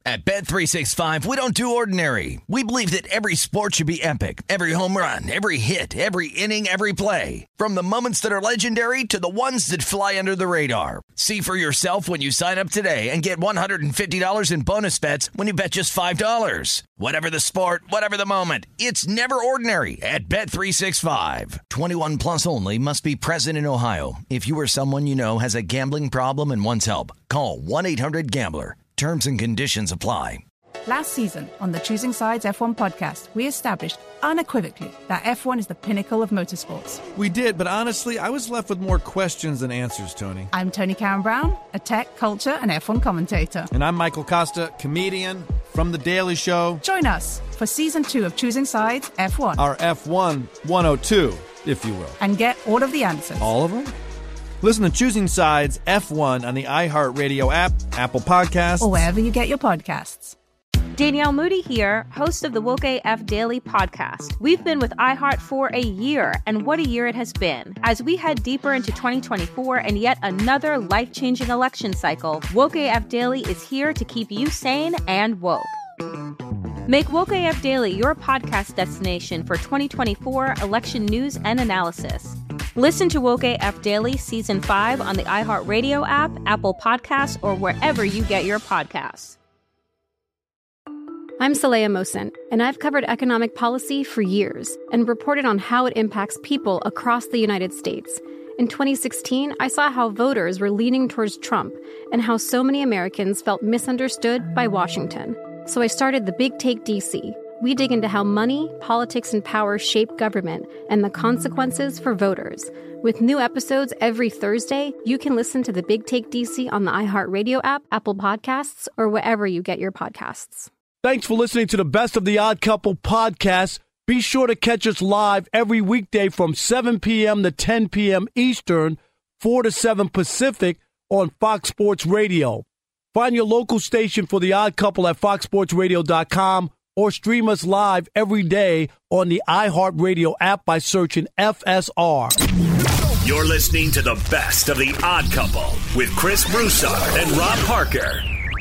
At Bet365, we don't do ordinary. We believe that every sport should be epic. Every home run, every hit, every inning, every play. From the moments that are legendary to the ones that fly under the radar. See for yourself when you sign up today and get $150 in bonus bets when you bet just $5. Whatever the sport, whatever the moment, it's never ordinary at Bet365. 21 plus only. Must be present in Ohio. If you or someone you know has a gambling problem and wants help, call 1-800-GAMBLER. Terms and conditions apply. Last season on the Choosing Sides F1 podcast, we established unequivocally that F1 is the pinnacle of motorsports. We did, but honestly, I was left with more questions than answers, Tony. I'm Tony Karen Brown, a tech, culture, and F1 commentator. And I'm Michael Costa, comedian from The Daily Show. Join us for Season 2 of Choosing Sides F1. Our F1 102, if you will. And get all of the answers. All of them? Listen to Choosing Sides F1 on the iHeartRadio app, Apple Podcasts, or wherever you get your podcasts. Danielle Moody here, host of the Woke AF Daily podcast. We've been with iHeart for a year, and what a year it has been. As we head deeper into 2024 and yet another life-changing election cycle, Woke AF Daily is here to keep you sane and woke. Make Woke AF Daily your podcast destination for 2024 election news and analysis. Listen to Woke AF Daily Season 5 on the iHeartRadio app, Apple Podcasts, or wherever you get your podcasts. I'm Saleha Mohsen, and I've covered economic policy for years and reported on how it impacts people across the United States. In 2016, I saw how voters were leaning towards Trump and how so many Americans felt misunderstood by Washington. So I started The Big Take DC. We dig into how money, politics, and power shape government and the consequences for voters. With new episodes every Thursday, you can listen to The Big Take DC on the iHeartRadio app, Apple Podcasts, or wherever you get your podcasts. Thanks for listening to the Best of the Odd Couple podcast. Be sure to catch us live every weekday from 7 p.m. to 10 p.m. Eastern, 4 to 7 Pacific on Fox Sports Radio. Find your local station for The Odd Couple at foxsportsradio.com or stream us live every day on the iHeartRadio app by searching FSR. You're listening to the Best of the Odd Couple with Chris Broussard and Rob Parker.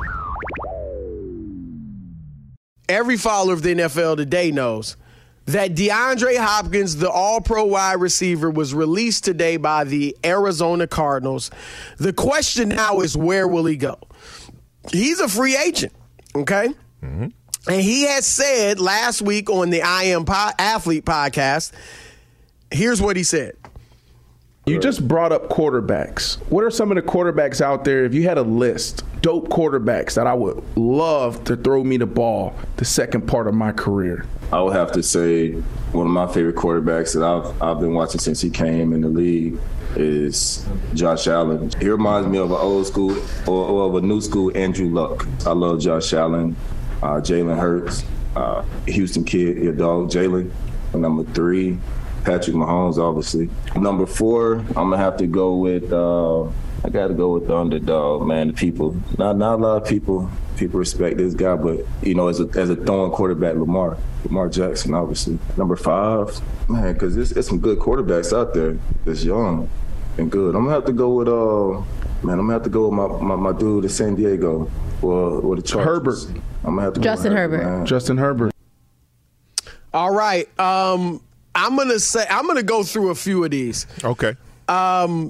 Every follower of the NFL today knows that DeAndre Hopkins, the all-pro wide receiver, was released today by the Arizona Cardinals. The question now is, where will he go? He's a free agent, okay? Mm-hmm. And he has said last week on the I Am Athlete podcast, here's what he said. You just brought up quarterbacks. What are some of the quarterbacks out there, if you had a list, dope quarterbacks that I would love to throw me the ball the second part of my career? I would have to say one of my favorite quarterbacks that I've been watching since he came in the league is Josh Allen. He reminds me of an old school or of a new school Andrew Luck. I love Josh Allen. Jalen Hurts, Houston kid, your dog, Jalen. Number 3, Patrick Mahomes, obviously. Number 4, I'm going to have to go with, I got to go with the underdog, man, the people. Not a lot of people respect this guy, but, you know, as a throwing quarterback, Lamar Jackson, obviously. Number 5, man, because there's some good quarterbacks out there that's young and good. I'm going to have to go with, my dude in San Diego or the Chargers. Herbert. I'm gonna have to Justin Herbert. Justin Herbert. All right. I'm gonna go through a few of these. Okay. I'm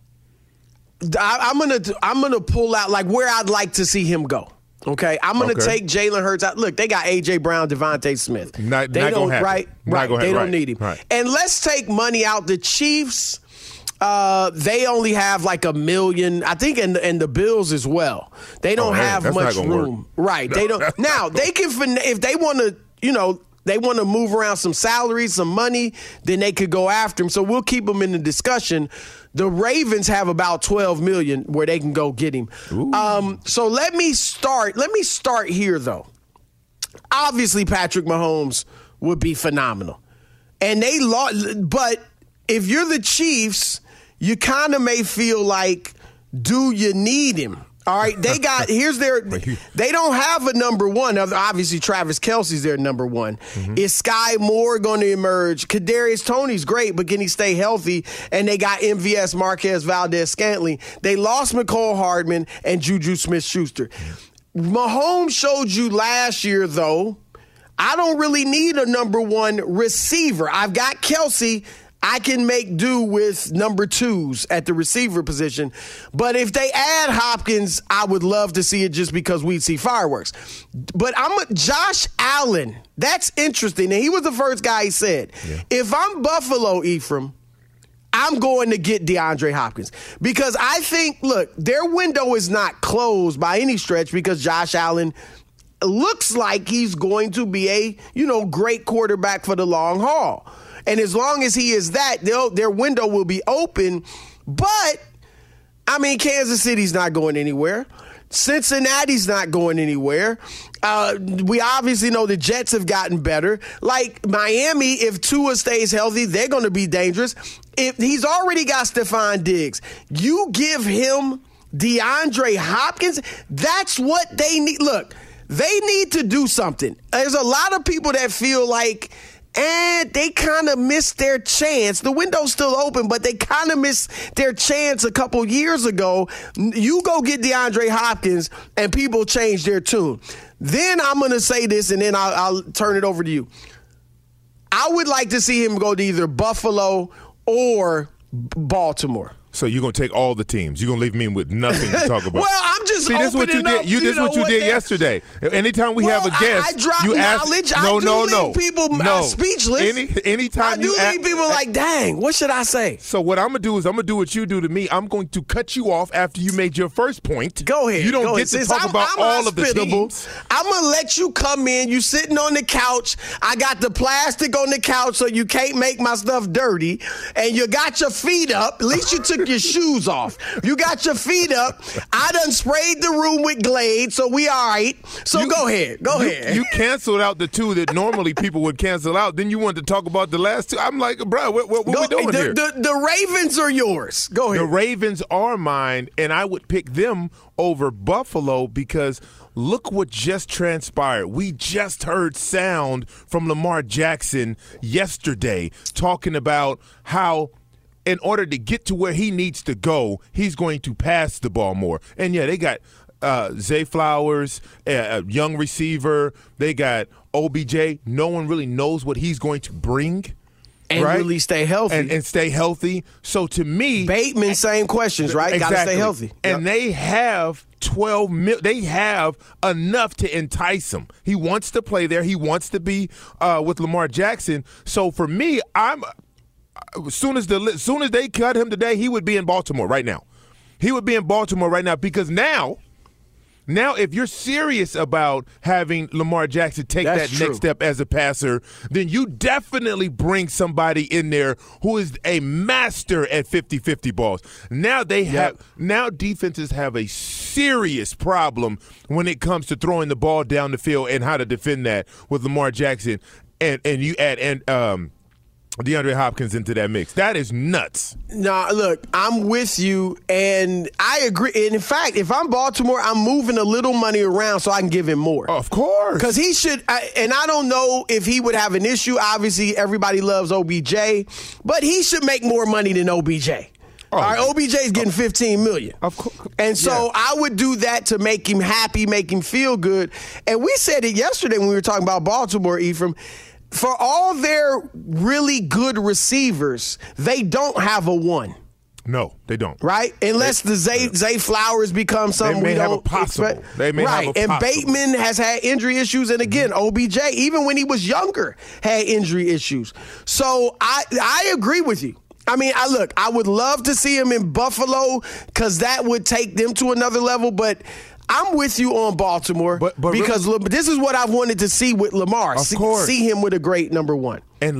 gonna pull out like where I'd like to see him go. Okay. I'm gonna take Jalen Hurts out. Look, they got AJ Brown, Devontae Smith. They don't They don't need him. Right. And let's take money out. The Chiefs. They only have like $1 million, I think, and the Bills as well. They don't have much room. Right. They don't. Now, they can, if they want to, they want to move around some salaries, some money, then they could go after him. So we'll keep them in the discussion. The Ravens have about $12 million where they can go get him. So let me start here, though. Obviously, Patrick Mahomes would be phenomenal. And they lost, but if you're the Chiefs, you kind of may feel like, do you need him? All right, they don't have a number one. Obviously, Travis Kelce's their number one. Mm-hmm. Is Sky Moore going to emerge? Kadarius Toney's great, but can he stay healthy? And they got MVS, Marquez Valdez-Scantling. They lost McCole Hardman and Juju Smith-Schuster. Mahomes showed you last year, though, I don't really need a number one receiver. I've got Kelce. I can make do with number twos at the receiver position. But if they add Hopkins, I would love to see it just because we'd see fireworks. But Josh Allen, that's interesting. And he was the first guy he said. Yeah. If I'm Buffalo, Ephraim, I'm going to get DeAndre Hopkins because I think, look, their window is not closed by any stretch because Josh Allen looks like he's going to be a, great quarterback for the long haul. And as long as he is that, their window will be open. But, Kansas City's not going anywhere. Cincinnati's not going anywhere. We obviously know the Jets have gotten better. Like Miami, if Tua stays healthy, they're going to be dangerous. If he's already got Stephon Diggs, you give him DeAndre Hopkins, that's what they need. Look, they need to do something. There's a lot of people that feel like, they kind of missed their chance. The window's still open, but they kind of missed their chance a couple years ago. You go get DeAndre Hopkins, and people change their tune. Then I'm going to say this, and then I'll turn it over to you. I would like to see him go to either Buffalo or Baltimore. So you're going to take all the teams. You're going to leave me with nothing to talk about. Well, I'm just See, this is what you did. This is what you did yesterday. Anytime we have a guest, I drop you knowledge. Ask, leave people speechless. Anytime you leave people like, dang, what should I say? So what I'm going to do is I'm going to do what you do to me. I'm going to cut you off after you made your first point. Go ahead. You don't get to talk about all of the teams. I'm going to let you come in. You sitting on the couch. I got the plastic on the couch so you can't make my stuff dirty. And you got your feet up. At least you took your shoes off. You got your feet up. I done sprayed the room with Glade, so we all right. So go ahead. Go ahead. You canceled out the two that normally people would cancel out. Then you wanted to talk about the last two. I'm like, bro, what we doing here? The Ravens are yours. Go ahead. The Ravens are mine, and I would pick them over Buffalo because look what just transpired. We just heard sound from Lamar Jackson yesterday talking about how in order to get to where he needs to go, he's going to pass the ball more. And, yeah, they got Zay Flowers, a young receiver. They got OBJ. No one really knows what he's going to bring. And really stay healthy. And stay healthy. So, to me – Bateman, same questions, right? Exactly. Got to stay healthy. And they have they have enough to entice him. He wants to play there. He wants to be with Lamar Jackson. So, for me, as soon as they cut him today, he would be in Baltimore right now. He would be in Baltimore right now because now if you're serious about having Lamar Jackson take next step as a passer, then you definitely bring somebody in there who is a master at 50-50 balls. Now now defenses have a serious problem when it comes to throwing the ball down the field and how to defend that with Lamar Jackson and you add DeAndre Hopkins into that mix. That is nuts. No, look, I'm with you, and I agree. And in fact, if I'm Baltimore, I'm moving a little money around so I can give him more. Of course. Because he should, and I don't know if he would have an issue. Obviously, everybody loves OBJ, but he should make more money than OBJ. All right, OBJ's getting $15 million. Of course. And so I would do that to make him happy, make him feel good. And we said it yesterday when we were talking about Baltimore, Ephraim. For all their really good receivers, they don't have a one. No, they don't. Right? Unless the Zay Flowers become something we don't expect. They may have a possible. And Bateman has had injury issues. And again, OBJ, even when he was younger, had injury issues. So I agree with you. I would love to see him in Buffalo because that would take them to another level. But I'm with you on Baltimore because this is what I've wanted to see with Lamar. Of course. See him with a great number one. And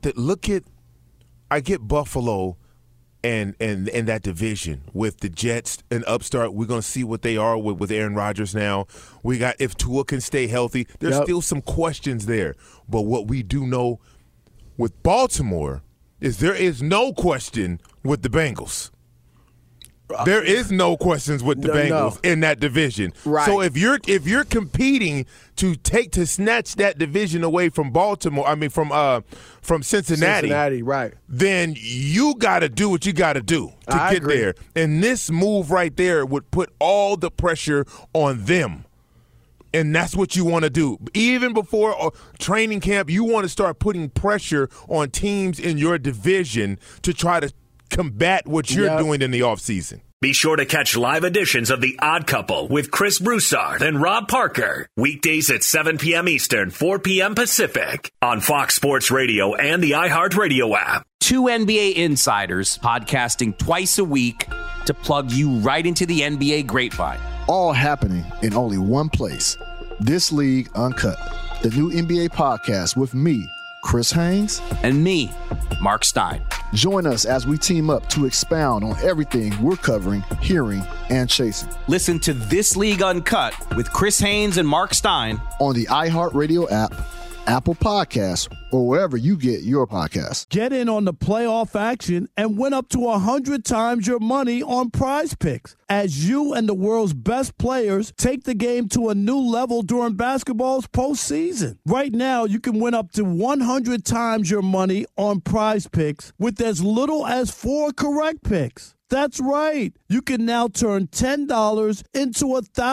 I get Buffalo and that division with the Jets and upstart. We're going to see what they are with Aaron Rodgers now. We got if Tua can stay healthy. There's still some questions there. But what we do know with Baltimore is there is no question with the Bengals. There is no questions with the Bengals in that division. Right. So if you're competing to snatch that division away from Baltimore, from Cincinnati, right? Then you got to do what you got to do to get there. And this move right there would put all the pressure on them And that's what you want to do. Even before training camp, you want to start putting pressure on teams in your division to try to combat what you're doing in the offseason. Be sure to catch live editions of The Odd Couple with Chris Broussard and Rob Parker. Weekdays at 7 p.m. Eastern, 4 p.m. Pacific on Fox Sports Radio and the iHeartRadio app. 2 NBA insiders podcasting twice a week to plug you right into the NBA grapevine. All happening in only one place. This League Uncut, the new NBA podcast with me, Chris Haynes, and me, Mark Stein. Join us as we team up to expound on everything we're covering, hearing, and chasing. Listen to This League Uncut with Chris Haynes and Mark Stein on the iHeartRadio app, Apple Podcasts, or wherever you get your podcasts. Get in on the playoff action and win up to 100 times your money on Prize Picks as you and the world's best players take the game to a new level during basketball's postseason. Right now, you can win up to 100 times your money on Prize Picks with as little as 4 correct picks. That's right. You can now turn $10 into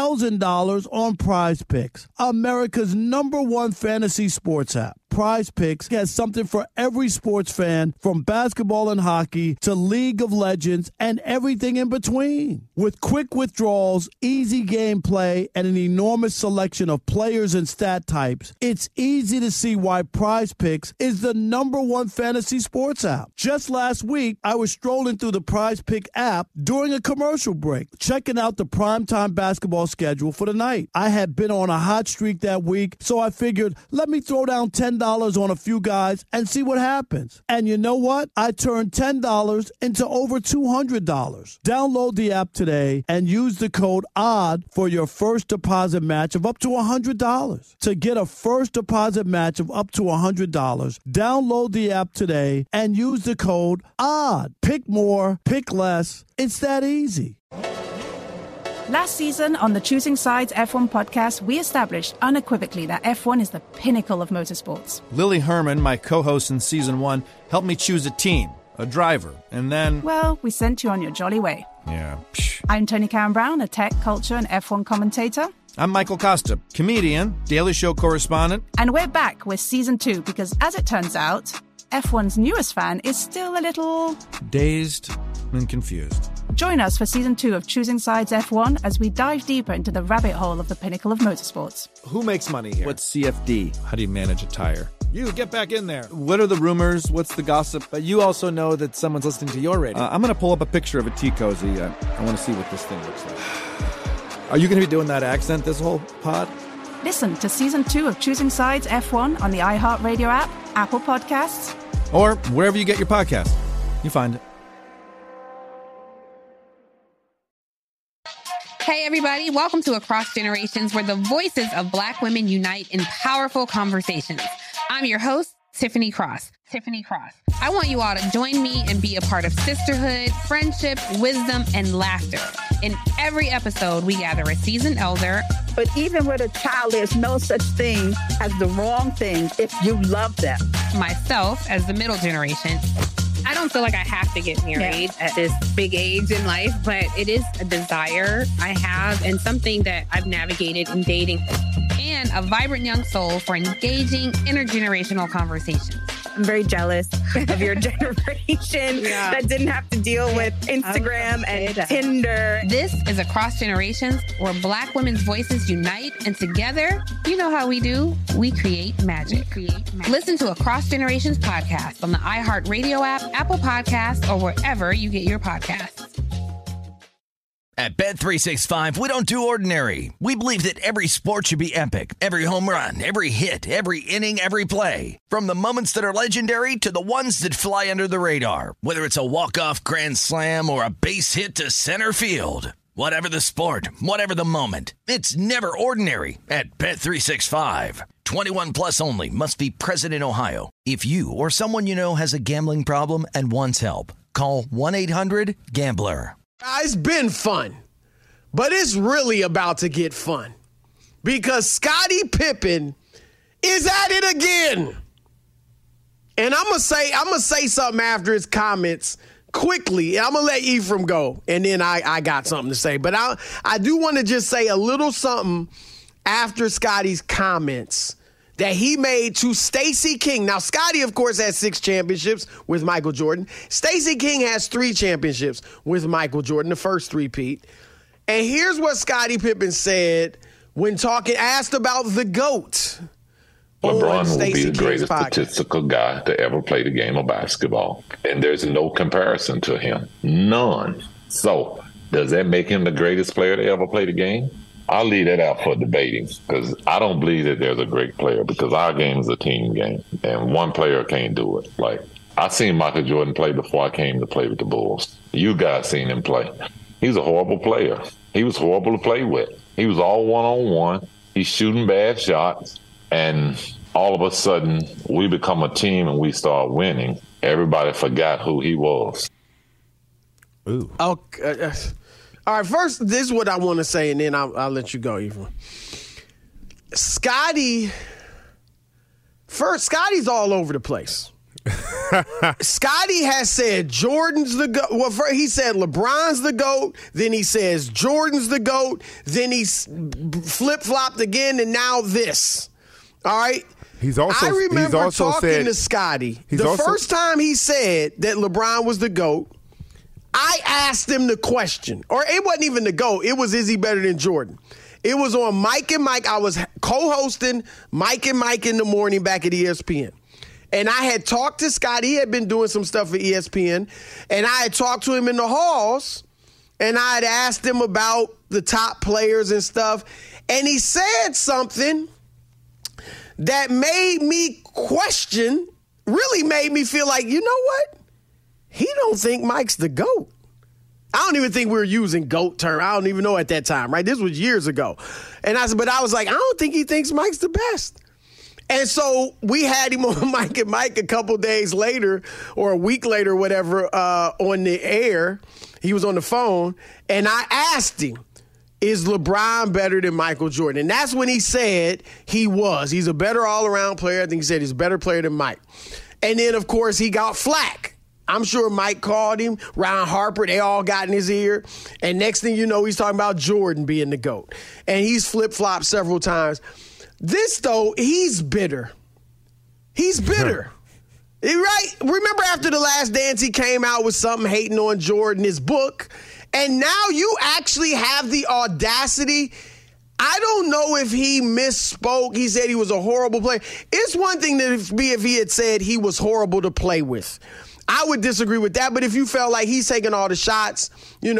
$1,000 on Prize Picks, America's #1 fantasy sports app. Prize Picks has something for every sports fan, from basketball and hockey to League of Legends and everything in between. With quick withdrawals, easy gameplay, and an enormous selection of players and stat types, it's easy to see why Prize Picks is the #1 fantasy sports app. Just last week, I was strolling through the Prize Pick app during a commercial break, checking out the primetime basketball schedule for the night. I had been on a hot streak that week, so I figured, let me throw down $10 on a few guys and see what happens. And you know what? I turned $10 into over $200. Download the app today and use the code ODD for your first deposit match of up to $100. To get a first deposit match of up to $100, download the app today and use the code ODD. Pick more, pick less. It's that easy. Last season on the Choosing Sides F1 podcast, we established unequivocally that F1 is the pinnacle of motorsports. Lily Herman, my co-host in Season 1, helped me choose a team, a driver, and then... Well, we sent you on your jolly way. Yeah. I'm Tony Karen Brown, a tech, culture, and F1 commentator. I'm Michael Costa, comedian, Daily Show correspondent. And we're back with Season 2 because, as it turns out, F1's newest fan is still a little... dazed and confused. Join us for Season 2 of Choosing Sides F1 as we dive deeper into the rabbit hole of the pinnacle of motorsports. Who makes money here? What's CFD? How do you manage a tire? You, get back in there. What are the rumors? What's the gossip? But you also know that someone's listening to your radio. I'm going to pull up a picture of a tea cozy. I want to see what this thing looks like. Are you going to be doing that accent this whole pod? Listen to Season 2 of Choosing Sides F1 on the iHeartRadio app, Apple Podcasts, or wherever you get your podcast. You find it. Hey, everybody. Welcome to Across Generations, where the voices of Black women unite in powerful conversations. I'm your host, Tiffany Cross. I want you all to join me and be a part of sisterhood, friendship, wisdom, and laughter. In every episode, we gather a seasoned elder. But even with a child, there's no such thing as the wrong thing if you love them. Myself, as the middle generation. I don't feel like I have to get married at this big age in life, but it is a desire I have and something that I've navigated in dating. And a vibrant young soul for engaging intergenerational conversations. I'm very jealous of your generation that didn't have to deal with Instagram and Tinder. This is Across Generations, where Black women's voices unite, and together, you know how we do, we create magic. Listen to Across Generations podcast on the iHeartRadio app, Apple Podcasts, or wherever you get your podcasts. At Bet365, we don't do ordinary. We believe that every sport should be epic. Every home run, every hit, every inning, every play. From the moments that are legendary to the ones that fly under the radar. Whether it's a walk-off grand slam or a base hit to center field. Whatever the sport, whatever the moment. It's never ordinary at Bet365. 21 plus only. Must be present in Ohio. If you or someone you know has a gambling problem and wants help, call 1-800-GAMBLER. It's been fun, but it's really about to get fun because Scottie Pippen is at it again. And I'm gonna say something after his comments quickly. I'm gonna let Ephraim go, and then I got something to say. But I do want to just say a little something after Scotty's comments that he made to Stacey King. Now, Scotty, of course, has 6 championships with Michael Jordan. Stacey King has 3 championships with Michael Jordan, the first three-peat. And here's what Scottie Pippen said when asked about the GOAT. LeBron will be the greatest statistical guy to ever play the game of basketball. And there's no comparison to him. None. So, does that make him the greatest player to ever play the game? I'll leave that out for debating because I don't believe that there's a great player because our game is a team game and one player can't do it. Like, I seen Michael Jordan play before I came to play with the Bulls. You guys seen him play. He's a horrible player. He was horrible to play with. He was all one-on-one. He's shooting bad shots. And all of a sudden, we become a team and we start winning. Everybody forgot who he was. Ooh. Okay. All right, first, this is what I want to say, and then I'll let you go, Ephraim. Scotty's all over the place. Scotty has said Jordan's the GOAT. Well, first he said LeBron's the GOAT. Then he says Jordan's the GOAT. Then he flip-flopped again, and now this. All right? I remember talking to Scotty. The first time he said that LeBron was the GOAT, I asked him the question, or it wasn't even the GOAT. It was, is he better than Jordan? It was on Mike and Mike. I was co-hosting Mike and Mike in the morning back at ESPN. And I had talked to Scott. He had been doing some stuff for ESPN. And I had talked to him in the halls. And I had asked him about the top players and stuff. And he said something that made me question, really made me feel like, you know what? He don't think Mike's the GOAT. I don't even think we were using GOAT term. I don't even know at that time, right? This was years ago. And I was like, I don't think he thinks Mike's the best. And so we had him on Mike and Mike a couple days later or a week later, whatever, on the air. He was on the phone. And I asked him, is LeBron better than Michael Jordan? And that's when he said he was. He's a better all-around player. I think he said he's a better player than Mike. And then, of course, he got flack. I'm sure Mike called him, Ron Harper, they all got in his ear. And next thing you know, he's talking about Jordan being the GOAT. And he's flip-flopped several times. This, though, he's bitter. He's bitter. Right? Remember after The Last Dance, he came out with something hating on Jordan, his book. And now you actually have the audacity. I don't know if he misspoke. He said he was a horrible player. It's one thing that if he had said he was horrible to play with. I would disagree with that, but if you felt like he's taking all the shots, he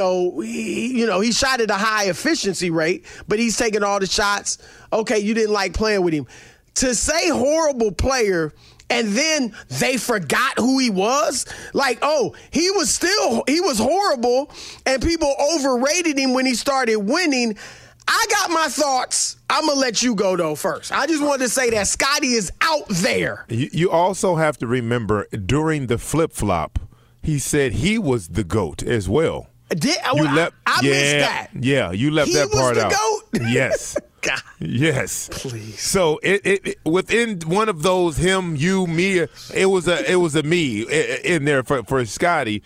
shot at a high efficiency rate, but he's taking all the shots. Okay, you didn't like playing with him. To say horrible player and then they forgot who he was, like, oh, he was horrible and people overrated him when he started winning. I got my thoughts. I'm going to let you go, though, first. I just wanted to say that Scotty is out there. You also have to remember, during the flip-flop, he said he was the GOAT as well. I missed that. Yeah, you left that part out. He was the GOAT? Yes. God. Yes. Please. So it within one of those, him, you, me, it was a me in there for Scotty.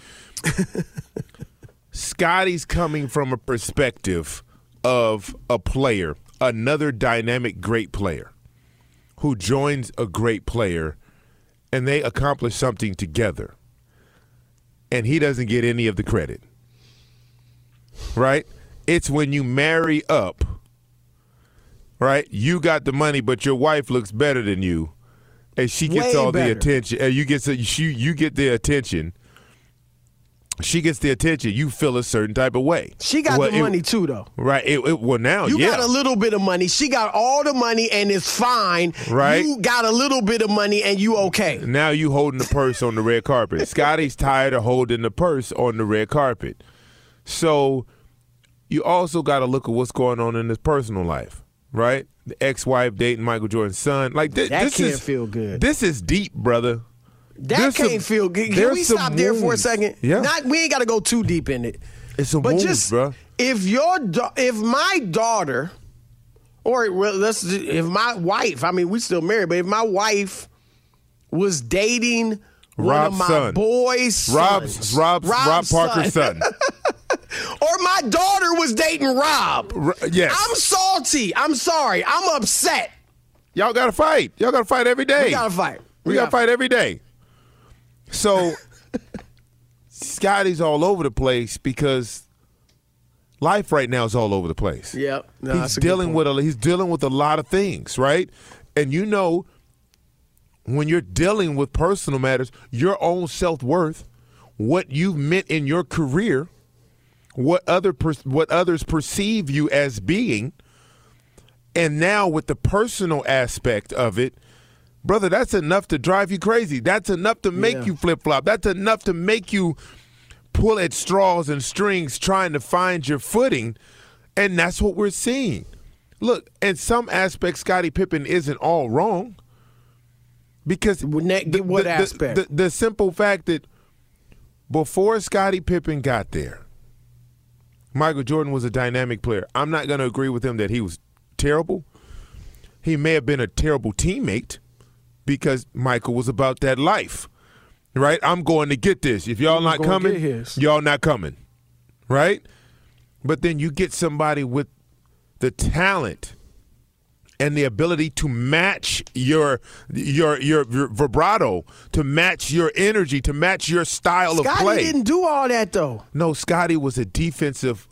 Scotty's coming from a perspective of a player, another dynamic great player who joins a great player and they accomplish something together. And he doesn't get any of the credit. Right? It's when you marry up, right? You got the money, but your wife looks better than you, and she gets all the attention. You get the attention. She gets the attention. You feel a certain type of way. She got the money too, though. Right. Now you got a little bit of money. She got all the money and it's fine. Right. You got a little bit of money and you okay. Now you holding the purse on the red carpet. Scotty's tired of holding the purse on the red carpet. So you also got to look at what's going on in his personal life, right? The ex-wife dating Michael Jordan's son. Like this can't feel good. This is deep, brother. That can't feel good. Can we stop there for a second? Yeah. We ain't got to go too deep in it. It's a wound, bro. If my daughter, if my wife, I mean, we still married, but if my wife was dating Rob's one of my boys' sons, Rob Parker's son. or my daughter was dating Rob. Yes. I'm salty. I'm sorry. I'm upset. Y'all got to fight. Y'all got to fight every day. We got to fight. We got to fight every day. So Scotty's all over the place because life right now is all over the place. Yep. No, he's dealing with a lot of things, right? And you know, when you're dealing with personal matters, your own self-worth, what you've meant in your career, what others perceive you as being, and now with the personal aspect of it, brother, that's enough to drive you crazy. That's enough to make you flip-flop. That's enough to make you pull at straws and strings trying to find your footing, and that's what we're seeing. Look, in some aspects, Scottie Pippen isn't all wrong because the simple fact that before Scottie Pippen got there, Michael Jordan was a dynamic player. I'm not going to agree with him that he was terrible. He may have been a terrible teammate because Michael was about that life, right? I'm going to get this. If y'all not coming, y'all not coming, right? But then you get somebody with the talent and the ability to match your vibrato, to match your energy, to match your style of play. Scotty didn't do all that, though. No, Scotty was a defensive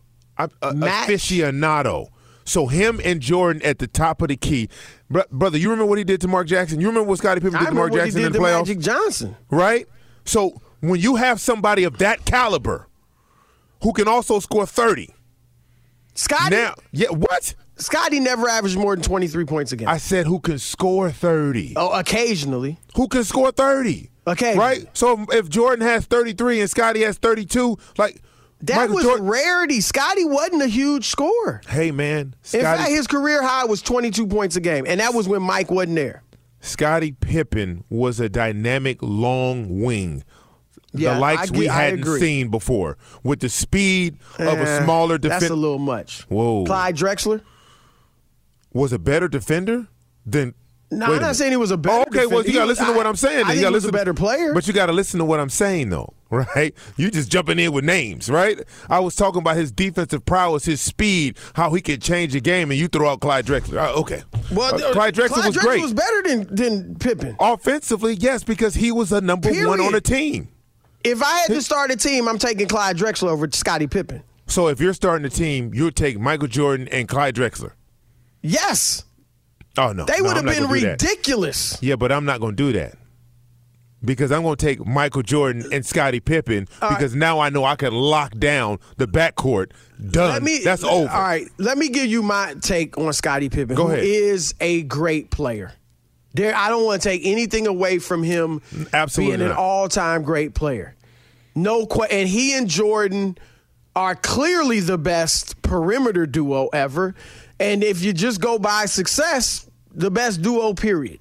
aficionado. So him and Jordan at the top of the key. Brother, you remember what he did to Mark Jackson? You remember what Scottie Pippen did to Mark Jackson in the playoffs? Magic Johnson. Right? So when you have somebody of that caliber who can also score 30. Scotty? What? Scotty never averaged more than 23 points a game. I said who can score 30. Oh, occasionally. Who can score 30? Okay. Right? So if Jordan has 33 and Scotty has 32, like that Michael was Jordan, rarity. Scotty wasn't a huge scorer. Hey, man. In fact, his career high was 22 points a game, and that was when Mike wasn't there. Scottie Pippen was a dynamic long wing. The likes we hadn't seen before with the speed of a smaller defender. That's a little much. Whoa. Clyde Drexler was a better defender than. No, I'm not saying he was a better defender. Well, you got to listen to what I'm saying. I think he was a better player. But you got to listen to what I'm saying, though, right? You just jumping in with names, right? I was talking about his defensive prowess, his speed, how he could change the game, and you throw out Clyde Drexler. Okay. Well, Clyde Drexler was great. Was better than Pippen. Offensively, yes, because he was a number one on the team. If I had to start a team, I'm taking Clyde Drexler over Scottie Pippen. So if you're starting a team, you would take Michael Jordan and Clyde Drexler? Yes. Oh, no. They would have been ridiculous. Yeah, but I'm not going to do that. Because I'm going to take Michael Jordan and Scottie Pippen because now I know I can lock down the backcourt. Done. That's over. All right. Let me give you my take on Scottie Pippen, who is a great player. I don't want to take anything away from him being an all-time great player. And he and Jordan are clearly the best perimeter duo ever. And if you just go by success, the best duo, period.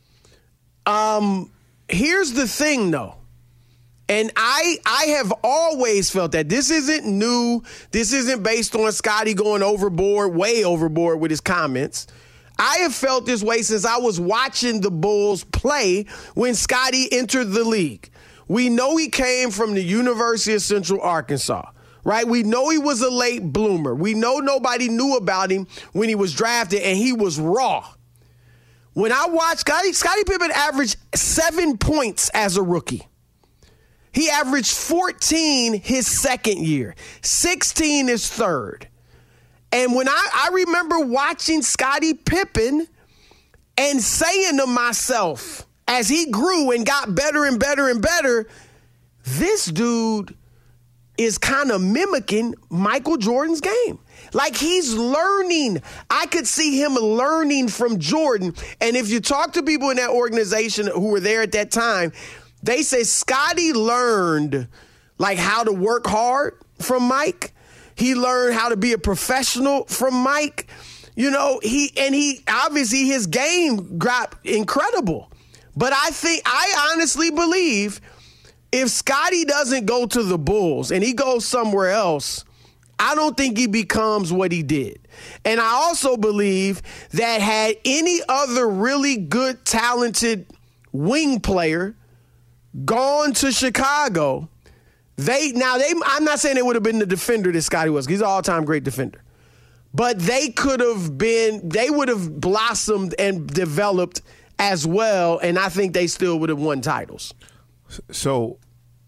Here's the thing, though. And I have always felt that this isn't new. This isn't based on Scotty going way overboard with his comments. I have felt this way since I was watching the Bulls play when Scotty entered the league. We know he came from the University of Central Arkansas, right? We know he was a late bloomer. We know nobody knew about him when he was drafted, and he was raw. When I watched Scottie Pippen averaged 7 points as a rookie. He averaged 14 his second year, 16 his third. And when I remember watching Scottie Pippen and saying to myself, as he grew and got better and better and better, this dude is kind of mimicking Michael Jordan's game. Like he's learning. I could see him learning from Jordan. And if you talk to people in that organization who were there at that time, they say Scotty learned like how to work hard from Mike. He learned how to be a professional from Mike. You know, he obviously his game got incredible. But I honestly believe if Scotty doesn't go to the Bulls and he goes somewhere else, I don't think he becomes what he did. And I also believe that had any other really good, talented wing player gone to Chicago, I'm not saying they would have been the defender that Scottie was. He's an all-time great defender. But they would have blossomed and developed as well, and I think they still would have won titles. So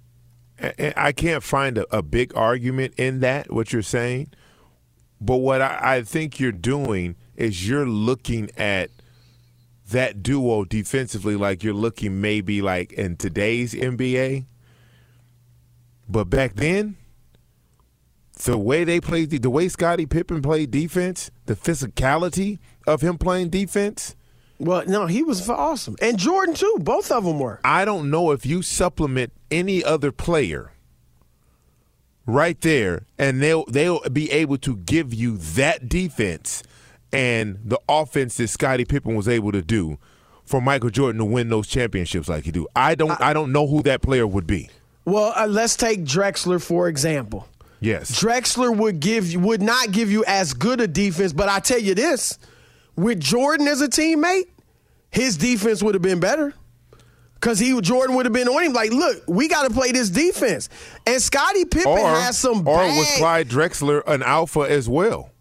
I can't find a big argument in that, what you're saying. But what I think you're doing is you're looking at that duo defensively like you're looking maybe like in today's NBA. But back then, the way they played, the way Scottie Pippen played defense, the physicality of him playing defense. Well, no, he was awesome. And Jordan, too. Both of them were. I don't know if you supplement any other player right there, and they'll be able to give you that defense and the offense that Scottie Pippen was able to do for Michael Jordan to win those championships like he do. I don't know who that player would be. Well, let's take Drexler, for example. Yes. Drexler would not give you as good a defense, but I tell you this, with Jordan as a teammate, his defense would have been better. Because Jordan would have been on him like, look, we got to play this defense. And Scottie Pippen has some bad. Or was Clyde Drexler an alpha as well?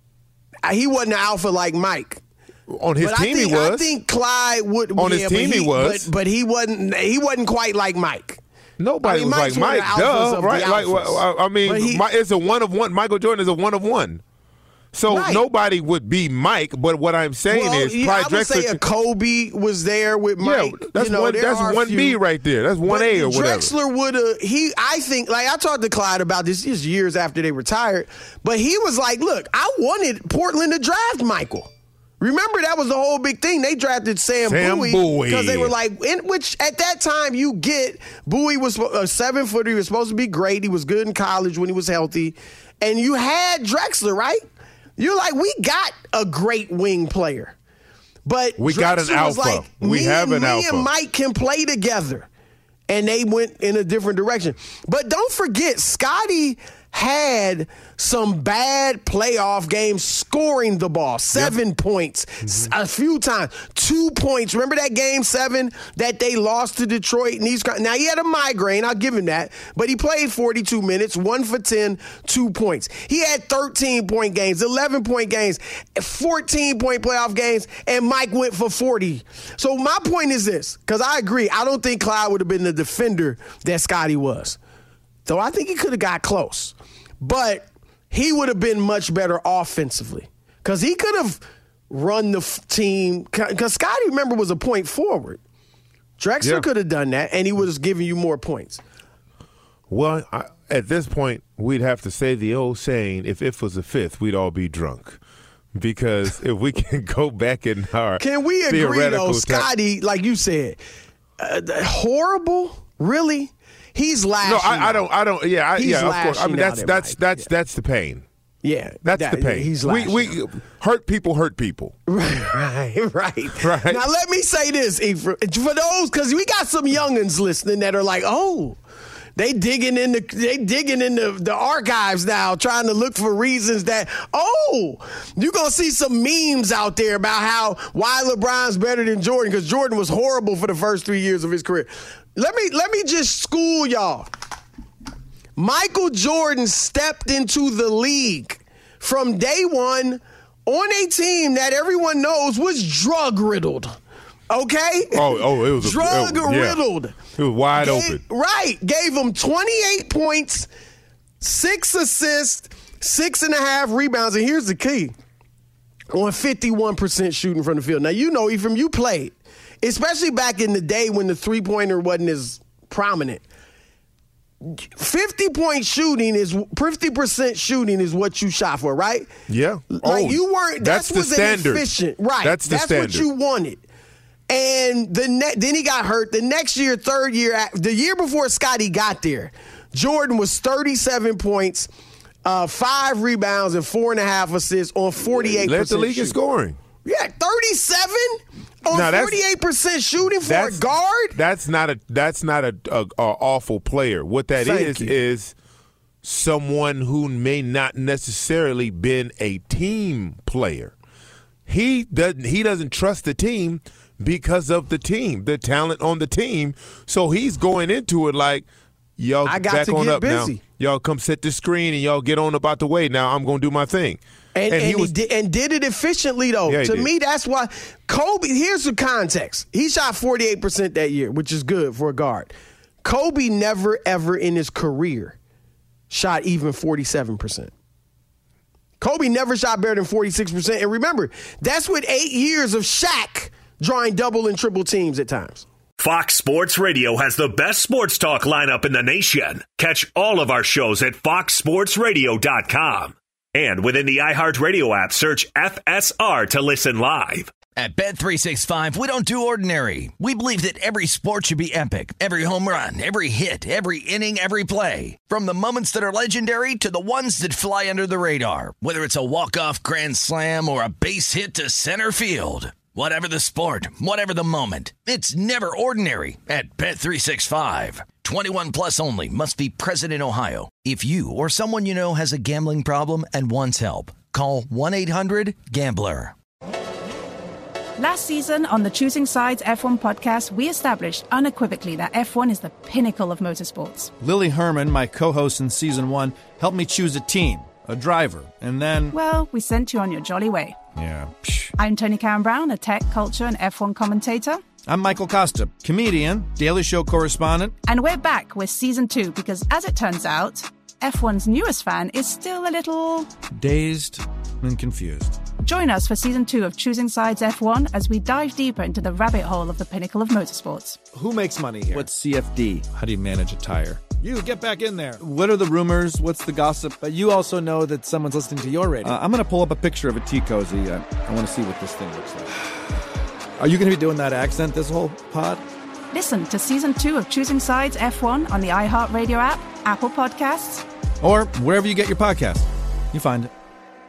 He wasn't an alpha like Mike. On his team, he was. I think Clyde would. On his team, he was. But he wasn't quite like Mike. Nobody was like Mike, duh, right? Like, I mean, it's a one of one. Michael Jordan is a one of one. So nobody would be Mike, but what I'm saying is, Clyde Drexler. I would say a Kobe was there with Mike. Yeah, that's that's 1B right there. That's 1A or whatever. Drexler would have. I think, like I talked to Clyde about this just years after they retired, but he was like, "Look, I wanted Portland to draft Michael." Remember, that was the whole big thing. They drafted Sam Bowie because they were like, which at that time you get, Bowie was a 7-footer. He was supposed to be great. He was good in college when he was healthy. And you had Drexler, right? You're like, we got a great wing player. But we Drexler got an alpha. Like, we have an alpha. Me and Mike can play together. And they went in a different direction. But don't forget, Scottie had some bad playoff games scoring the ball. 7 points, a few times, 2 points. Remember that game 7 that they lost to Detroit? Now, he had a migraine. I'll give him that. But he played 42 minutes, 1 for 10, 2 points. He had 13-point games, 11-point games, 14-point playoff games, and Mike went for 40. So my point is this, because I agree. I don't think Clyde would have been the defender that Scottie was. Though I think he could have got close. But he would have been much better offensively because he could have run the team. Because Scottie, remember, was a point forward. Drexler could have done that, and he was giving you more points. Well, at this point, we'd have to say the old saying, if it was a fifth, we'd all be drunk. Because if we can go back in our Can we agree, though, Scottie, like you said, horrible? Really? He's lashing. No, I don't. Yeah, of course. I mean, that's the pain. Yeah, that's the pain. He's lashing. We hurt people. Right. Now let me say this, Ephraim, for those, because we got some youngins listening that are like, oh, they digging in the archives now, trying to look for reasons that, you're gonna see some memes out there about why LeBron's better than Jordan, because Jordan was horrible for the first 3 years of his career. Let me just school y'all. Michael Jordan stepped into the league from day one on a team that everyone knows was drug-riddled. Okay? It was drug-riddled. It was wide open. Right. Gave him 28 points, 6 assists, 6.5 rebounds. And here's the key. On 51% shooting from the field. Now, you know, Ephraim, you played. Especially back in the day when the three-pointer wasn't as prominent. 50% shooting is what you shot for, right? Yeah. Like you weren't. That's the standard. Efficient, right? That's the standard. What you wanted. And then he got hurt. The next year, third year, the year before Scottie got there, Jordan was 37 points, 5 rebounds, and 4.5 assists on 48%. Led the league in scoring. Yeah, 37 on 48% shooting for a guard. That's not a awful player. What that is someone who may not necessarily been a team player. He doesn't trust the team because of the team, the talent on the team. So he's going into it like, y'all I got back to on get up busy. now. Y'all come set the screen and y'all get on about the way. Now I'm going to do my thing. And he did it efficiently, though. Yeah, to me, that's why Kobe, here's the context. He shot 48% that year, which is good for a guard. Kobe never, ever in his career shot even 47%. Kobe never shot better than 46%. And remember, that's with 8 years of Shaq drawing double and triple teams at times. Fox Sports Radio has the best sports talk lineup in the nation. Catch all of our shows at foxsportsradio.com. And within the iHeartRadio app, search FSR to listen live. At Bet365, we don't do ordinary. We believe that every sport should be epic. Every home run, every hit, every inning, every play. From the moments that are legendary to the ones that fly under the radar. Whether it's a walk-off grand slam or a base hit to center field. Whatever the sport, whatever the moment, it's never ordinary at Bet365. 21 plus only. Must be present in Ohio. If you or someone you know has a gambling problem and wants help, call 1-800-GAMBLER. Last season on the Choosing Sides F1 podcast, we established unequivocally that F1 is the pinnacle of motorsports. Lily Herman, my co-host in Season 1, helped me choose a team, a driver, and then... Well, we sent you on your jolly way. Yeah. I'm Tony Karen Brown, a tech, culture, and F1 commentator. I'm Michael Costa, comedian, Daily Show correspondent. And we're back with Season 2 because, as it turns out, F1's newest fan is still a little... dazed and confused. Join us for Season 2 of Choosing Sides F1 as we dive deeper into the rabbit hole of the pinnacle of motorsports. Who makes money here? What's CFD? How do you manage a tire? You, get back in there. What are the rumors? What's the gossip? But you also know that someone's listening to your radio. I'm going to pull up a picture of a tea cozy. I want to see what this thing looks like. Are you going to be doing that accent this whole pod? Listen to Season 2 of Choosing Sides F1 on the iHeartRadio app, Apple Podcasts, or wherever you get your podcast. You find it.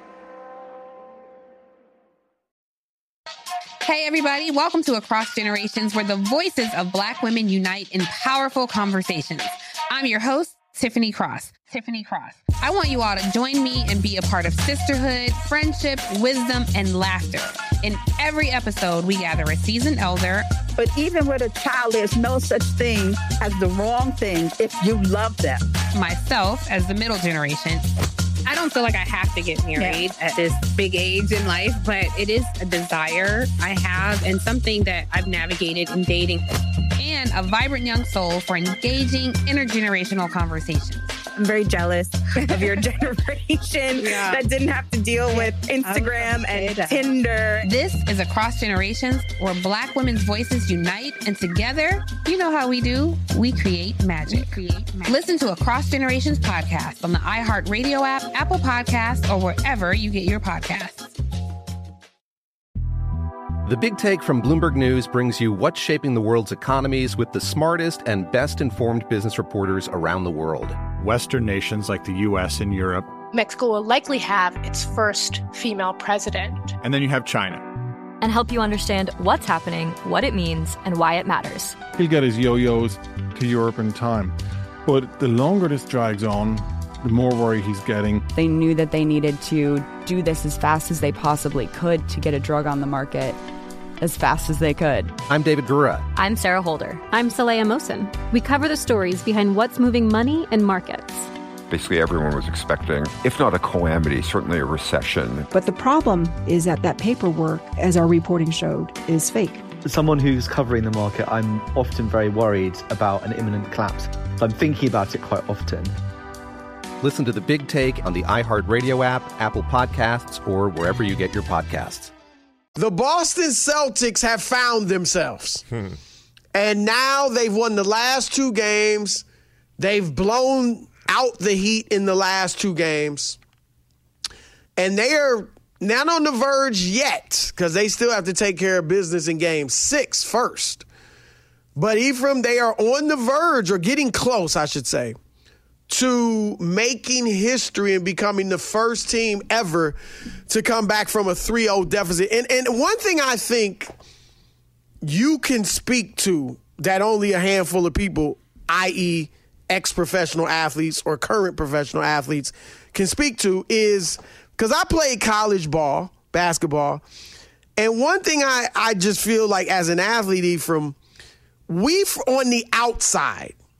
Hey, everybody. Welcome to Across Generations, where the voices of Black women unite in powerful conversations. I'm your host, Tiffany Cross. I want you all to join me and be a part of sisterhood, friendship, wisdom, and laughter. In every episode, we gather a seasoned elder. But even with a child, there's no such thing as the wrong thing if you love them. Myself as the middle generation. I don't feel like I have to get married at this big age in life, but it is a desire I have and something that I've navigated in dating. And a vibrant young soul for engaging intergenerational conversations. I'm very jealous of your generation that didn't have to deal with Instagram and Tinder. This is Across Generations, where Black women's voices unite, and together, you know how we do, we create magic. Listen to Across Generations podcast on the iHeartRadio app, Apple Podcasts, or wherever you get your podcasts. The Big Take from Bloomberg News brings you what's shaping the world's economies with the smartest and best-informed business reporters around the world. Western nations like the U.S. and Europe. Mexico will likely have its first female president. And then you have China. And help you understand what's happening, what it means, and why it matters. He'll get his yo-yos to Europe in time. But the longer this drags on, the more worry he's getting. They knew that they needed to do this as fast as they possibly could to get a drug on the market as fast as they could. I'm David Gura. I'm Sarah Holder. I'm Saleha Mohsen. We cover the stories behind what's moving money and markets. Basically, everyone was expecting, if not a calamity, certainly a recession. But the problem is that paperwork, as our reporting showed, is fake. As someone who's covering the market, I'm often very worried about an imminent collapse. I'm thinking about it quite often. Listen to The Big Take on the iHeartRadio app, Apple Podcasts, or wherever you get your podcasts. The Boston Celtics have found themselves. And now they've won the last two games. They've blown out the Heat in the last two games. And they are not on the verge yet, because they still have to take care of business in Game 6 first. But Ephraim, they are on the verge, or getting close, I should say, to making history and becoming the first team ever to come back from a 3-0 deficit. And one thing I think you can speak to that only a handful of people, i.e. ex-professional athletes or current professional athletes, can speak to is, because I played college ball, basketball, and one thing I just feel like as an athlete, Ephraim, we on the outside,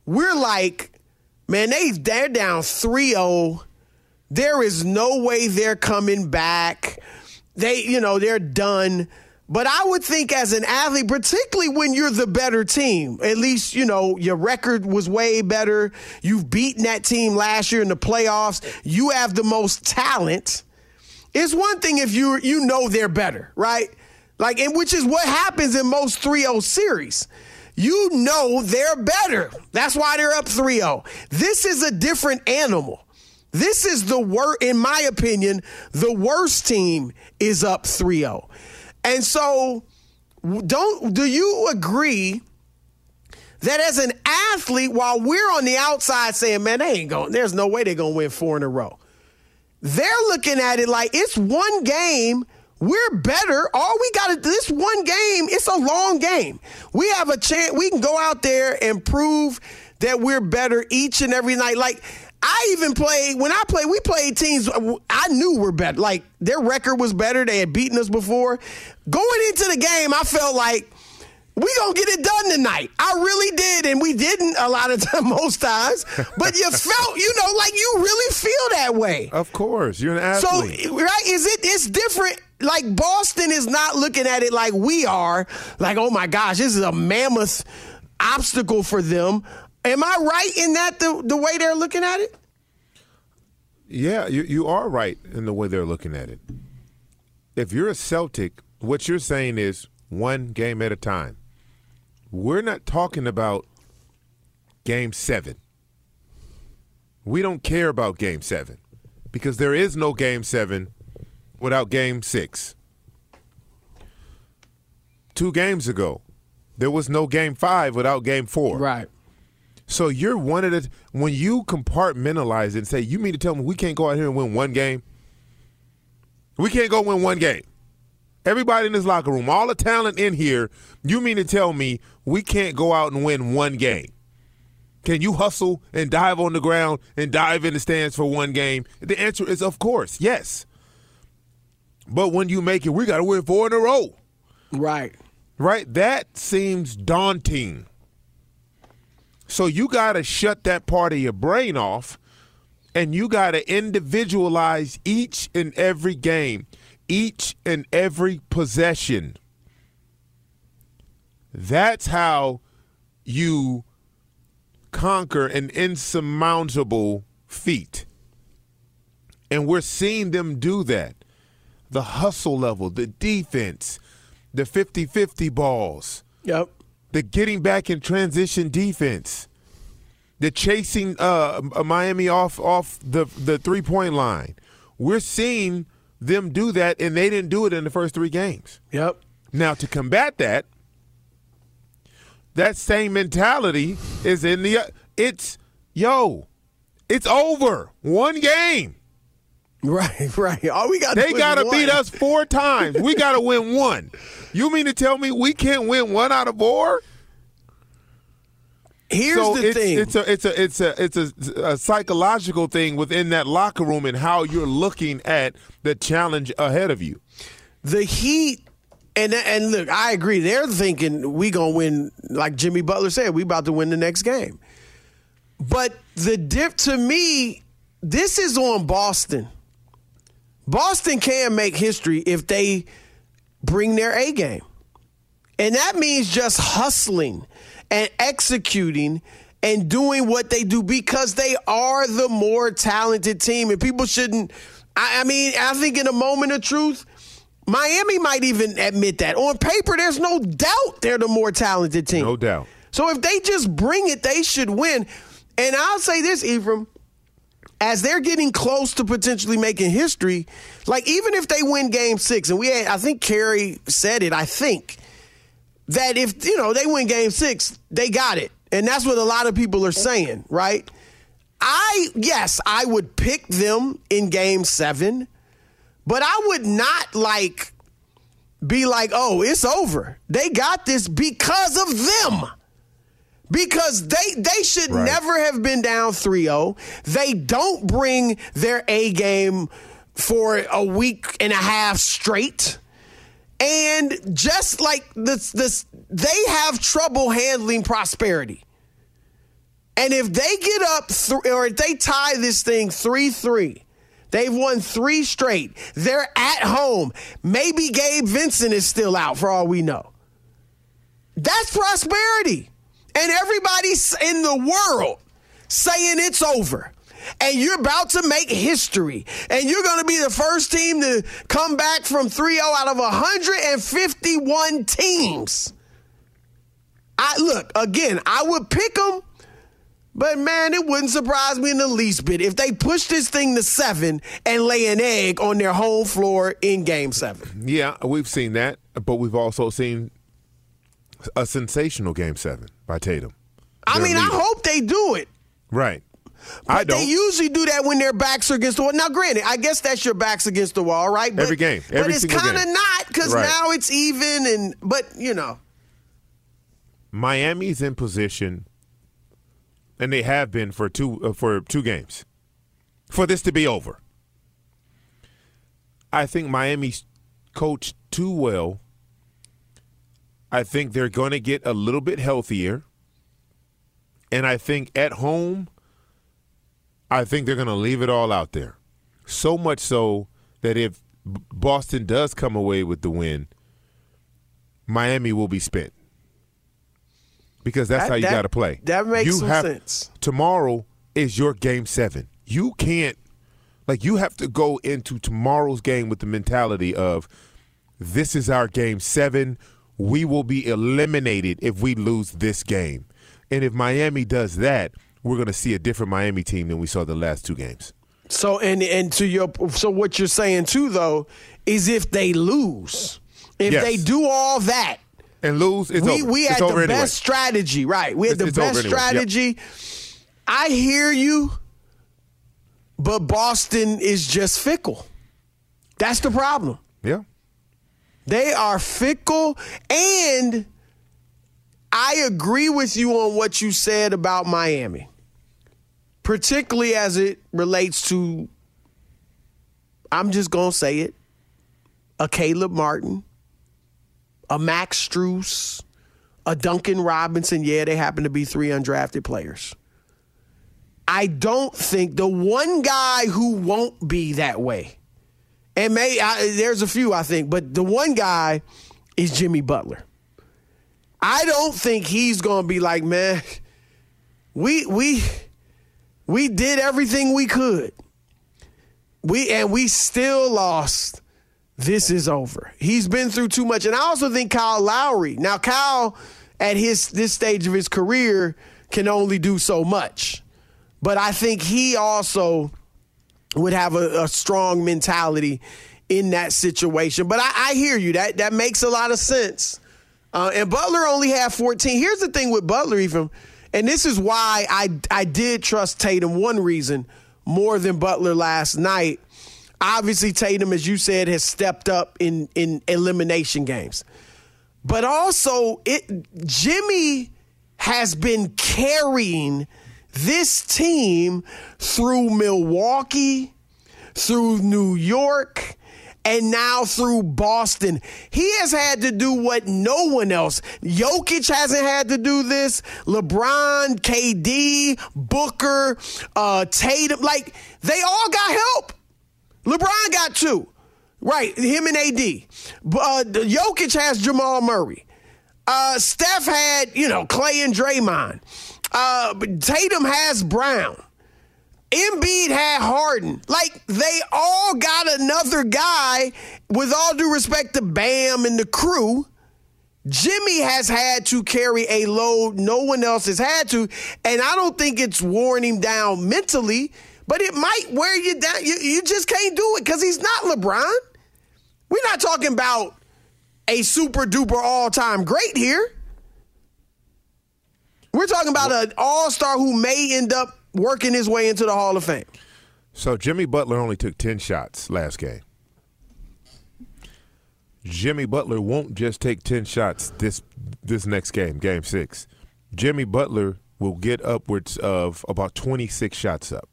we're like, man, they're down 3-0. There is no way they're coming back. They're done. But I would think as an athlete, particularly when you're the better team, at least, your record was way better. You've beaten that team last year in the playoffs. You have the most talent. It's one thing if you know they're better, right? And which is what happens in most 3-0 series. You know they're better. That's why they're up 3-0. This is a different animal. This is in my opinion, the worst team is up 3-0. And so do you agree that as an athlete, while we're on the outside saying, man, there's no way they're going to win 4 in a row. They're looking at it like it's one game. We're better. All we got to do, this one game, it's a long game. We have a chance. We can go out there and prove that we're better each and every night. We played teams I knew were better. Their record was better. They had beaten us before. Going into the game, I felt like we going to get it done tonight. I really did, and we didn't a lot of times, most times. But you felt, you really feel that way. Of course. You're an athlete. So, right, it's different. Boston is not looking at it like we are. Oh, my gosh, this is a mammoth obstacle for them. Am I right in that the way they're looking at it? Yeah, you are right in the way they're looking at it. If you're a Celtic, what you're saying is one game at a time. We're not talking about Game 7. We don't care about Game 7 because there is no Game 7 without Game 6. 2 games ago, there was no Game 5 without Game 4. Right. So you're one of the – when you compartmentalize it and say, you mean to tell me we can't go out here and win one game? We can't go win one game. Everybody in this locker room, all the talent in here, you mean to tell me we can't go out and win one game? Can you hustle and dive on the ground and dive in the stands for one game? The answer is, of course, yes. But when you make it, we got to win 4 in a row. Right. Right? That seems daunting. So you got to shut that part of your brain off, and you got to individualize each and every game, each and every possession. That's how you conquer an insurmountable feat. And we're seeing them do that. The hustle level, the defense, the 50-50 balls. Yep. The getting back in transition defense, the chasing Miami off the three-point line. We're seeing them do that, and they didn't do it in the first 3 games. Yep. Now, to combat that same mentality is in the it's over. One game. Right. All we got. They got to beat us 4 times. We got to win 1. You mean to tell me we can't win 1 out of 4? Here's the thing. It's a psychological thing within that locker room and how you're looking at the challenge ahead of you. The Heat, and look, I agree. They're thinking we gonna win, like Jimmy Butler said, we about to win the next game. But to me, this is on Boston. Boston can make history if they bring their A game. And that means just hustling and executing and doing what they do because they are the more talented team. And people shouldn't – I think in a moment of truth, Miami might even admit that. On paper, there's no doubt they're the more talented team. No doubt. So if they just bring it, they should win. And I'll say this, Ephraim. As they're getting close to potentially making history, even if they win Game 6, and I think Kerry said it, that if, they win Game 6, they got it. And that's what a lot of people are saying, right? I would pick them in Game 7, but I would not, be like, oh, it's over. They got this because of them. Because they should never have been down 3-0. They don't bring their A game for a week and a half straight. And just like this, they have trouble handling prosperity. And if they get up or if they tie this thing 3-3, they've won 3 straight. They're at home. Maybe Gabe Vincent is still out for all we know. That's prosperity. And everybody's in the world saying it's over. And you're about to make history. And you're going to be the first team to come back from 3-0 out of 151 teams. I would pick them. But, man, it wouldn't surprise me in the least bit if they push this thing to 7 and lay an egg on their home floor in Game 7. Yeah, we've seen that, but we've also seen a sensational Game 7 by Tatum. I hope they do it. Right. But they usually do that when their backs are against the wall. Now, granted, I guess that's your backs against the wall, right? Every game. But it's kind of not because now it's even. But, Miami's in position. And they have been for two games, for this to be over. I think Miami's coached too well. I think they're going to get a little bit healthier. And I think at home, I think they're going to leave it all out there. So much so that if Boston does come away with the win, Miami will be spent. Because that's how you got to play. That makes some sense. Tomorrow is your Game 7. You can't – you have to go into tomorrow's game with the mentality of this is our Game 7. We will be eliminated if we lose this game. And if Miami does that, we're going to see a different Miami team than we saw the last 2 games. So so what you're saying too, though, is if they lose, they do all that, and lose, it's over. We had the best strategy, right? We had the best strategy. Yep. I hear you, but Boston is just fickle. That's the problem. Yeah. They are fickle, and I agree with you on what you said about Miami, particularly as it relates to, I'm just going to say it, a Caleb Martin, a Max Strus, a Duncan Robinson. Yeah, they happen to be 3 undrafted players. I don't think the one guy who won't be that way, and there's a few, I think, but the one guy is Jimmy Butler. I don't think he's going to be like, man, we did everything we could. We still lost. This is over. He's been through too much. And I also think Kyle Lowry. Now, Kyle, at this stage of his career, can only do so much. But I think he also would have a strong mentality in that situation. But I hear you. That makes a lot of sense. And Butler only had 14. Here's the thing with Butler, even, and this is why I did trust Tatum, one reason, more than Butler last night. Obviously, Tatum, as you said, has stepped up in elimination games. But also, Jimmy has been carrying this team through Milwaukee, through New York, and now through Boston. He has had to do what no one else. Jokic hasn't had to do this. LeBron, KD, Booker, Tatum. They all got help. LeBron got 2. Right, him and AD. Jokic has Jamal Murray. Steph had, Clay and Draymond. Tatum has Brown. Embiid had Harden. They all got another guy, with all due respect to Bam and the crew. Jimmy has had to carry a load no one else has had to, and I don't think it's worn him down mentally, but it might wear you down. You just can't do it because he's not LeBron. We're not talking about a super-duper all-time great here. We're talking about an all-star who may end up working his way into the Hall of Fame. So Jimmy Butler only took 10 shots last game. Jimmy Butler won't just take 10 shots this next game, Game 6. Jimmy Butler will get upwards of about 26 shots up.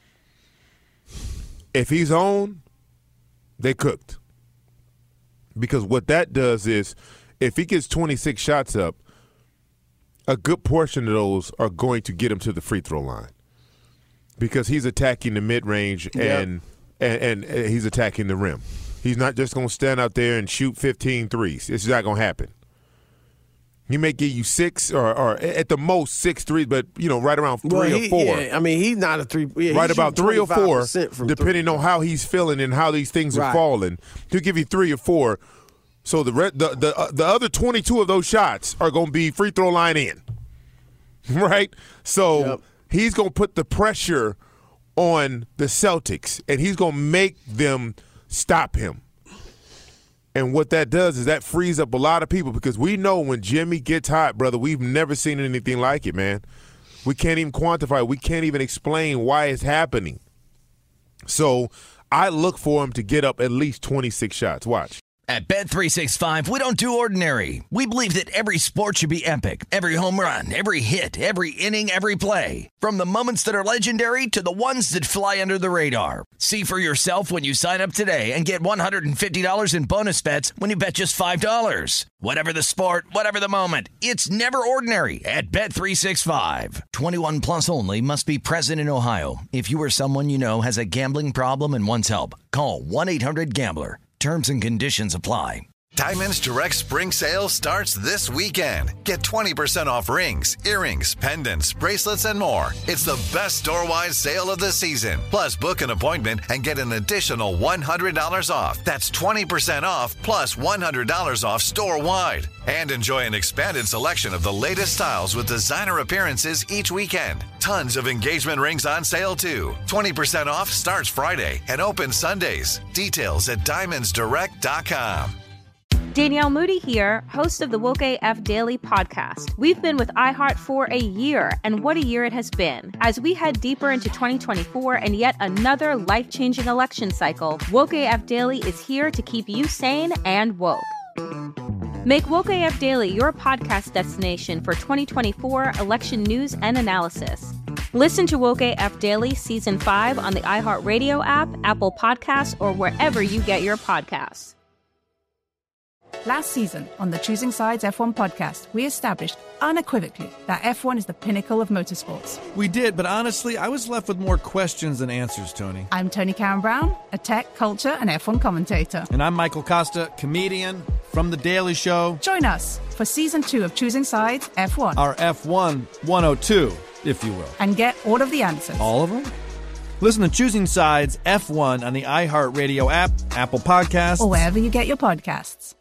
If he's on, they cooked. Because what that does is, if he gets 26 shots up, a good portion of those are going to get him to the free throw line because he's attacking the mid-range and he's attacking the rim. He's not just going to stand out there and shoot 15 threes. It's not going to happen. He may give you 6 or at the most 6 threes, but, right around 3 or 4. Yeah, I mean, he's not a 3. Yeah, right about 3 or 4, depending on how he's feeling and how these things are falling. He'll give you 3 or 4. So the other 22 of those shots are going to be free throw line in, right? So he's going to put the pressure on the Celtics, and he's going to make them stop him. And what that does is that frees up a lot of people because we know when Jimmy gets hot, brother, we've never seen anything like it, man. We can't even quantify it. We can't even explain why it's happening. So I look for him to get up at least 26 shots. Watch. At Bet365, we don't do ordinary. We believe that every sport should be epic. Every home run, every hit, every inning, every play. From the moments that are legendary to the ones that fly under the radar. See for yourself when you sign up today and get $150 in bonus bets when you bet just $5. Whatever the sport, whatever the moment, it's never ordinary at Bet365. 21 plus only. Must be present in Ohio. If you or someone you know has a gambling problem and wants help, call 1-800-GAMBLER. Terms and conditions apply. Diamonds Direct Spring Sale starts this weekend. Get 20% off rings, earrings, pendants, bracelets, and more. It's the best store-wide sale of the season. Plus, book an appointment and get an additional $100 off. That's 20% off plus $100 off store-wide. And enjoy an expanded selection of the latest styles with designer appearances each weekend. Tons of engagement rings on sale, too. 20% off starts Friday and opens Sundays. Details at diamondsdirect.com. Danielle Moody here, host of the Woke AF Daily podcast. We've been with iHeart for a year, and what a year it has been. As we head deeper into 2024 and yet another life-changing election cycle, Woke AF Daily is here to keep you sane and woke. Make Woke AF Daily your podcast destination for 2024 election news and analysis. Listen to Woke AF Daily Season 5 on the iHeartRadio app, Apple Podcasts, or wherever you get your podcasts. Last season on the Choosing Sides F1 podcast, we established unequivocally that F1 is the pinnacle of motorsports. We did, but honestly, I was left with more questions than answers, Tony. I'm Tony Karen Brown, a tech, culture, and F1 commentator. And I'm Michael Costa, comedian from The Daily Show. Join us for Season 2 of Choosing Sides F1. Our F1 102, if you will. And get all of the answers. All of them? Listen to Choosing Sides F1 on the iHeartRadio app, Apple Podcasts, or wherever you get your podcasts.